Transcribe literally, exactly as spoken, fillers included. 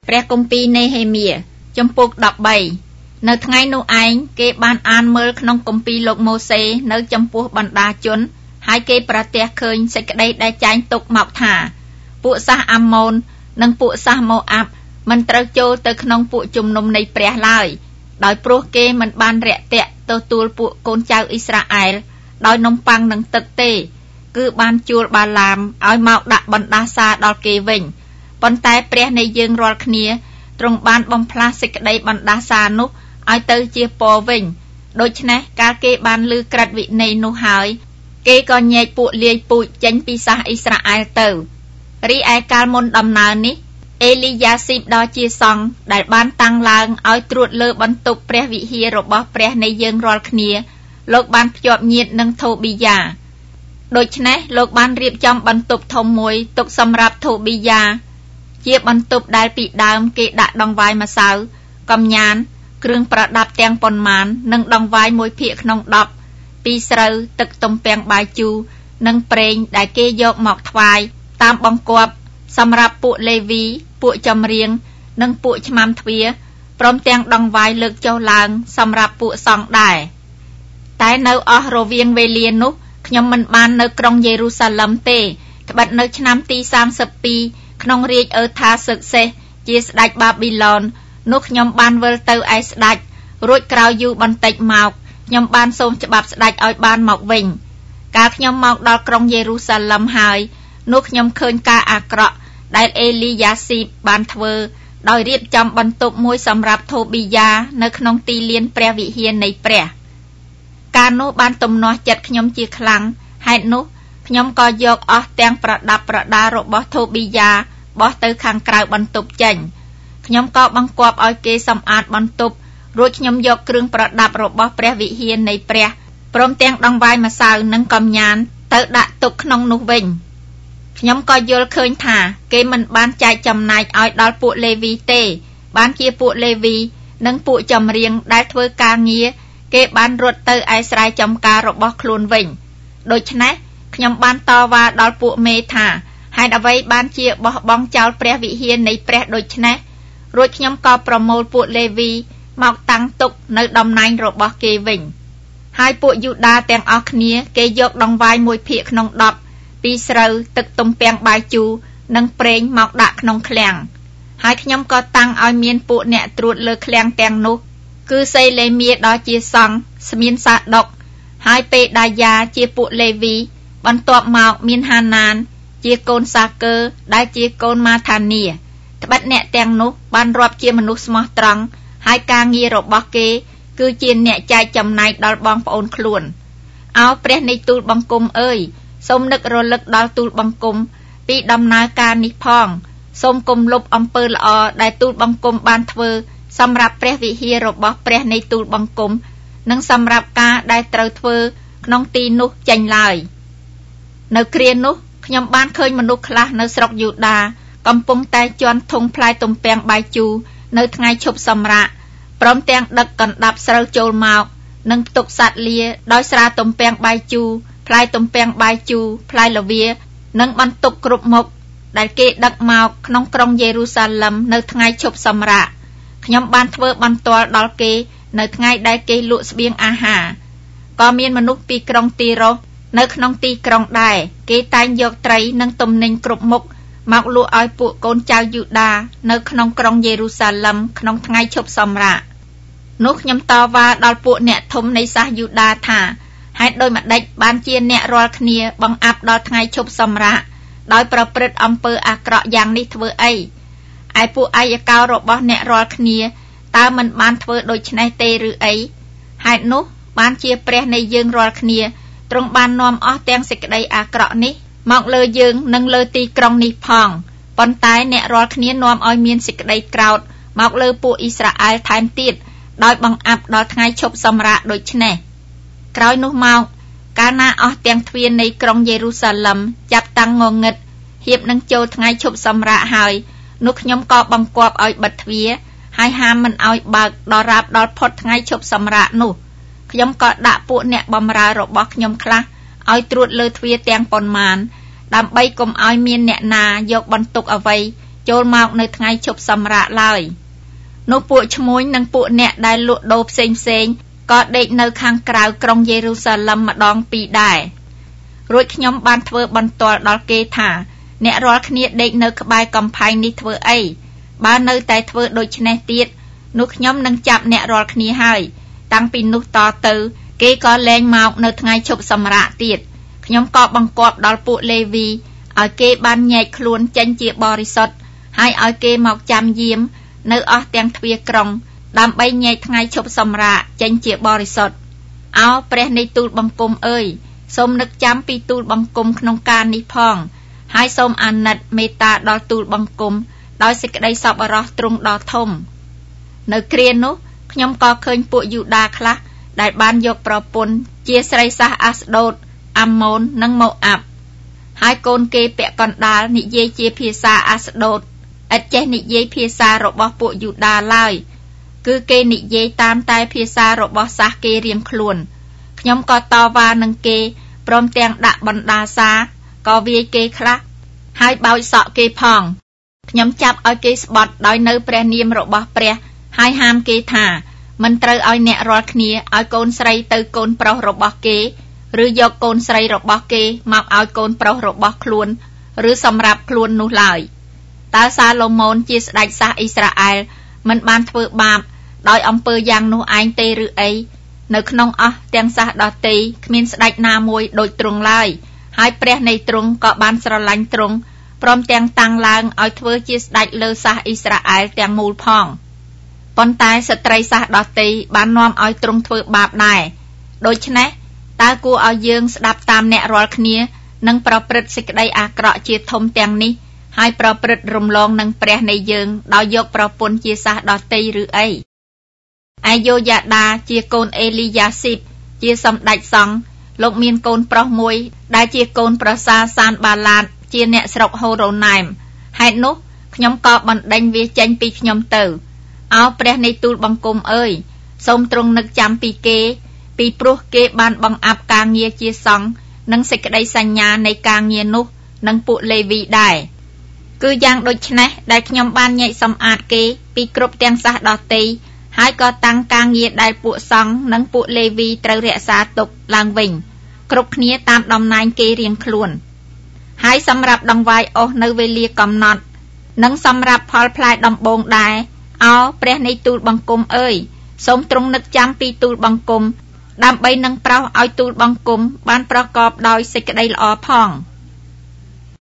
ព្រះគម្ពីរនេហេមៀជំពូកដប់បីនៅថ្ងៃនោះឯងគេបានអានមើលក្នុងគម្ពីរលោកម៉ូសេនៅចំពោះបណ្ដាជនហើយគេប្រទះឃើញសេចក្តីដែលចែងទុកមកថាពួកសាសអាម៉ូននិងពួកសាសម៉ូអាប់មិនត្រូវចូលទៅក្នុងពួកជំនុំនៃព្រះឡើយដោយព្រោះគេមិនបានរាក់ទាក់ទទួលពួកកូនចៅអ៊ីស្រាអែលដោយនំប៉័ងនិងទឹកទេគឺបានជួលបាឡាមឲ្យមកដាក់បណ្ដាសាដល់គេវិញប៉ុន្តែព្រះនៃយើងរាល់គ្នាទ្រង់បានបំផ្លាស់សេចក្តីបណ្ដាសានោះឲ្យទៅជាពរវិញដូច្នេះកាលគេបានឮក្រិតវិន័យនោះហើយគេក៏ញែកពួកលាយពូជចេញពីសាសអ៊ីស្រាអែលទៅរីឯកាលមុនដំណើរនេះអេលីយ៉ាស៊ីបដ៏ជាសង្ឃដែលបានតាំងឡើងឲ្យត្រួតលើបន្ទប់ព្រះវិហាររបស់ព្រះនៃយើងរាល់គ្នាលោកបានភ្ជាប់ញាតិនឹងថូប៊ីយ៉ាដូច្នេះលោកបានរៀបចំបន្ទប់ធំមួយទុកសម្រាប់ថូប៊ីយ៉ាជាបន្ទប់ដែលពីដើមគេដាក់ដង្វាយម្សៅកំញានគ្រឿងប្រដាប់ទាំងប៉ុន្មាននិងដង្វាយមួយភាគក្នុងដប់ពីស្រូវទឹកទំពាំងបាយជូរនិងប្រេងដែលគេយកមកថ្វាយតាមបង្គាប់សម្រាប់ពួកលេវីពួកចម្រៀងនិងពួកឆ្មាំទ្វារព្រមទាំងដង្វាយលើកចុះឡើងសម្រាប់ពួកសង្ឃដែរតែនៅអស់រវាងវេលានោះខ្ញុំមិនបាននៅក្រុងយេរូសាឡឹមទេត្បិតនៅឆ្នាំទីសាមសិបពីរក្នុងរាជអឺថាសឹកសេសជាស្ដេចបាប៊ីឡូននោះខ្ញុំបានវិលទៅឯស្ដេចរួចក្រោយយូរបន្តិចមកខ្ញុំបានសូមច្បាប់ស្ដេចឲ្យបានមកវិញកាលខ្ញុំមកដល់ក្រុងយេរូសាឡឹមហើយនោះខ្ញុំឃើញការអាក្រក់ដែលអេលីយ៉ាស៊ីបបានធ្វើដោយរៀបចំបន្ទប់មួយសម្រាប់ថូប៊ីយ៉ានៅក្នុងទីលានព្រះវិហារនៃព្រះការនោះបានទំនាស់ចិត្តខ្ញុំជាខ្លាំងហេតុនោះខ្ញុំក៏យកអស់ទាំងប្រដាប់ប្រដារបស់ថូប៊ីយ៉ាបោះទៅខាងក្រៅបន្ទប់ចេញខ្ញុំក៏បង្គាប់ឲ្យគេសម្អាតបន្ទប់រួចខ្ញុំយកគ្រឿងប្រដាប់របស់ព្រះវិហារនៃព្រះព្រមទាំងដង្វាយម្សៅនិងកំញានទៅដាក់ទុកក្នុងនោះវិញខ្ញុំក៏យល់ឃើញថាគេមិនបានចែកចំណែកឲ្យដល់ពួកលេវីទេបានជាពួកលេវីនិងពួកចម្រៀងដែលធ្វើការងារគេបានរត់ទៅឯស្រែចម្ការរបស់ខ្លួនវិញដូច្នេះខ្ញុំបានតវ៉ាដល់ពួកមេថាហេតុអ្វីបានជាបោះបង់ចោលព្រះវិហារនៃព្រះដូច្នេះរួចខ្ញុំក៏ប្រមូលពួកលេវីមកតាំងទុកនៅតំណែងរបស់គេវិញហើយពួកយូដាទាំងអស់គ្នាគេយកដង្វាយមួយភាគក្នុងដប់ពីស្រូវទឹកទំពាំងបាយជូរនិងប្រេងមកដាក់ក្នុងឃ្លាំងហើយខ្ញុំក៏តាំងឲ្យមានពួកអ្នកត្រួតលើឃ្លាំងទាំងនោះគឺសេលេមៀដ៏ជាសង្ឃស្មានសាដុកហើយពេដាយ៉ាជាពួកលេវីបន្ទាប់មកមានហាណានជាកូនសាកើដែលជាកូនម៉ាថានីត្បិតអ្នកទាំងនោះបានរាប់ជាមនុស្សស្មោះត្រង់ហើយការងាររបស់គេគឺជាអ្នកចែកចំណែកដល់បងប្អូនខ្លួនអោព្រះនៃទូលបង្គំអើយសូមនឹករលឹកដល់ទូលបង្គំពីដំណើរការនេះផងសូមគំលុបអំពើល្អដែលទូលបង្គំបានធ្វើសម្រាប់ព្រះវិហាររបស់ព្រះនៃទូលបង្គំនិងសម្រាប់ការដែលត្រូវធ្វើក្នុងទីនោះចេញឡើយនៅគ្រានោះខ្ញុំបានឃើញមនុស្សខ្លះនៅស្រុកយូដាកំពុងតែជន់ធុងផ្លែទំពាំងបាយជូរនៅថ្ងៃឈប់សម្រាកព្រមទាំងដឹកកណ្ដាប់ស្រូវចូលមកនិងផ្ទុកសត្វលាដោយស្រាទំពាំងបាយជូរផ្លែទំពាំងបាយជូរផ្លែល្វានិងបន្ទុកគ្រប់មុខដែលគេដឹកមកក្នុងក្រុងយេរូសាឡឹមនៅថ្ងៃឈប់សម្រាកខ្ញុំបានធ្វើបន្ទាល់ដល់គេនៅថ្ងៃដែលគេលក់ស្បៀងអាហារក៏មានមនុស្សពីក្រុងទីរ៉ូសនៅក្នុងទីក្រុងដែរគេតែងយកត្រីនិងទំនិញគ្រប់មុខមកលក់ឲ្យពួកកូនចៅយូដានៅក្នុងក្រុងយេរូសាឡឹមក្នុងថ្ងៃឈប់សម្រាកនោះខ្ញុំតវ៉ាដល់ពួកអ្នកធំនៃសាសយូដាថាហេតុដូចម្ដេចបានជាអ្នករាល់គ្នាបង្អាប់ដល់ថ្ងៃឈប់សម្រាកដោយប្រព្រឹត្តអំពើអាក្រក់យ៉ាងនេះធ្វើអីឯពួកអាយកោរបស់អ្នករាល់គ្នាតើមិនបានធ្វើដូច្នេះទេឬអីហេតុនោះបានជាព្រះនៃយើងរាល់គ្នាទ្រង់បាននាំអស់ទាំងសេចក្តីអាក្រក់នេះមកលើយើងនិងលើទីក្រុងនេះផងប៉ុន្តែអ្នករាល់គ្នានាំឲ្យមានសេចក្តីក្រោធមកលើពួកអ៊ីស្រាអែលថែមទៀតដោយបង្អាប់ដល់ថ្ងៃឈប់សម្រាកដូច្នេះក្រោយនោះមកកាលណាអស់ទាំងទ្វារនៃក្រុងយេរូសាឡឹមចាប់តាំងងងឹតហៀបនឹងចូលថ្ងៃឈប់សម្រាកហើយនោះខ្ញុំក៏បង្គាប់ឲ្យបិទទ្វារហើយហាមមិនឲ្យបើកដល់រាបដល់ផុតថ្ងៃឈប់សម្រាកនោះខ្ញុំក៏ដាក់ពួកអ្នកបម្រើរបស់ខ្ញុំខ្លះឲ្យត្រួតលើទ្វារទាំងប៉ុន្មានដើម្បីកុំឲ្យមានអ្នកណាយកបន្ទុកអ្វីចូលមកនៅថ្ងៃឈប់សម្រាកឡើយនោះពួកឈ្មួញនិងពួកអ្នកដែលលក់ដូរផ្សេងផ្សេងក៏ដេកនៅខាងក្រៅក្រុងយេរូសាឡឹមម្ដងពីរដែររួចខ្ញុំបានធ្វើបន្ទាល់ដល់គេថាអ្នករាល់គ្នាដេកនៅក្បែរកំផែងនេះធ្វើអីបើនៅតែធ្វើដូច្នេះទៀតនោះខ្ញុំនឹងចាប់អ្នករាល់គ្នាហើយតាំងពីនោះតទៅគេក៏លែងមកនៅថ្ងៃឈប់សម្រាកទៀតខ្ញុំក៏បង្គាប់ដល់ពួកលេវីឲ្យគេបានញែកខ្លួនចេញជាបរិសុទ្ធហើយឲ្យគេមកចាំយាមនៅអស់ទាំងទ្វារក្រុងដើម្បីញែកថ្ងៃឈប់សម្រាកចេញជាបរិសុទ្ធអោព្រះនៃទូលបង្គំអើយសូមនឹកចាំពីទូលបង្គំក្នុងការនេះផងហើយសូមអាណិតមេត្តាដល់ទូលបង្គំដោយសេចក្តីសប្បុរសទ្រង់ដ៏ធំនៅគ្រានោះខ្ញុំក៏ឃើញពួកយូដាខ្លះដែលបានយកប្រពន្ធជាស្រីសះអាស្ដូតអាម៉ូននិងម៉ូអាប់ហើយកូនគេពាក់កណ្ដាលនិយាយជាភាសាអាស្ដូតឥតចេះនិយាយភាសារបស់ពួកយូដាឡើយគឺគេនិយាយតាមតែភាសារបស់សាសគេរៀងខ្លួនខ្ញុំក៏តវ៉ានឹងគេព្រមទាំងដាក់បណ្ដាសាក៏វាយគេខ្លះហើយបោចសក់គេផងខ្ញុំចាប់ឲ្យគេស្បត់ដោយនៅព្រះនាមរបស់ព្រះហើយហាមគេថាមិនត្រូវឲ្យអ្នករាល់គ្នាឲ្យកូនស្រីទៅកូនប្រុសរបស់គេឬយកកូនស្រីរបស់គេមកឲ្យកូនប្រុសរបស់ខ្លួនឬសម្រាប់ខ្លួននោះឡើយតើសាឡូមោនជាស្ដេចសាសអ៊ីស្រាអែលមិនបានធ្វើបាបដោយអំពើយ៉ាងនោះឯងទេឬអីនៅក្នុងអស់ទាំងសាសដទៃគ្មានស្ដេចណាមួយដូចទ្រង់ឡើយហើយព្រះនៃទ្រង់ក៏បានស្រឡាញ់ទ្រង់ព្រមទាំងតាំងឡើងឲ្យធ្វើជាស្ដេចលើសាសអ៊ីស្រាអែលទាំងមូលផងប៉ុន្តែស្ត្រីសាសដទៃបាននាំឲ្យទ្រង់ធ្វើបាបដែរដូច្នេះតើគួរឲ្យយើងស្ដាប់តាមអ្នករាល់គ្នានិងប្រព្រឹត្តសេចក្តីអាក្រក់ជាធំទាំងនេះហើយប្រព្រឹត្តរំលងនឹងព្រះនៃយើងដោយយកប្រពន្ធជាសាសដទៃឬអីឯយោយ៉ាដាជាកូនអេលីយ៉ាស៊ីបជាសម្ដេចសង្ឃលោកមានកូនប្រុសមួយដែលជាកូនប្រសាសានបាឡាតជាអ្នកស្រុកហូរ៉ូណែមហេតុនោះខ្ញុំក៏បណ្ដេញវាចេញពីខ្ញុំទៅអោព្រះនៃទូលបង្គំអើយសូមទ្រង់នឹកចាំពីគេពីព្រោះគេបានបង្អាប់ការងារជាសង្ឃនិងសេចក្តីសញ្ញានៃការងារនោះនិងពួកលេវីដែរគឺយ៉ាងដូចនេះដែលខ្ញុំបានញែកសម្អាតគេពីគ្រប់ទាំងសាសដទៃហើយក៏តាំងការងារដែលពួកសង្ឃនិងពួកលេវីត្រូវរក្សាទុកឡើងវិញគ្រប់គ្នាតាមតំណែងគេរៀងខ្លួនហើយសម្រាប់ដង្វាយអុសនៅវេលាកំណត់និងសម្រាប់ផលផ្លែដំបូងដែរអោព្រះនៃទូលបង្គំអើយសូមទ្រង់នឹកចាំពីទូលបង្គំដើម្បីនឹងប្រោសឲ្យទូលបង្គំបានប្រកបដោយសេចក្តីល្អផង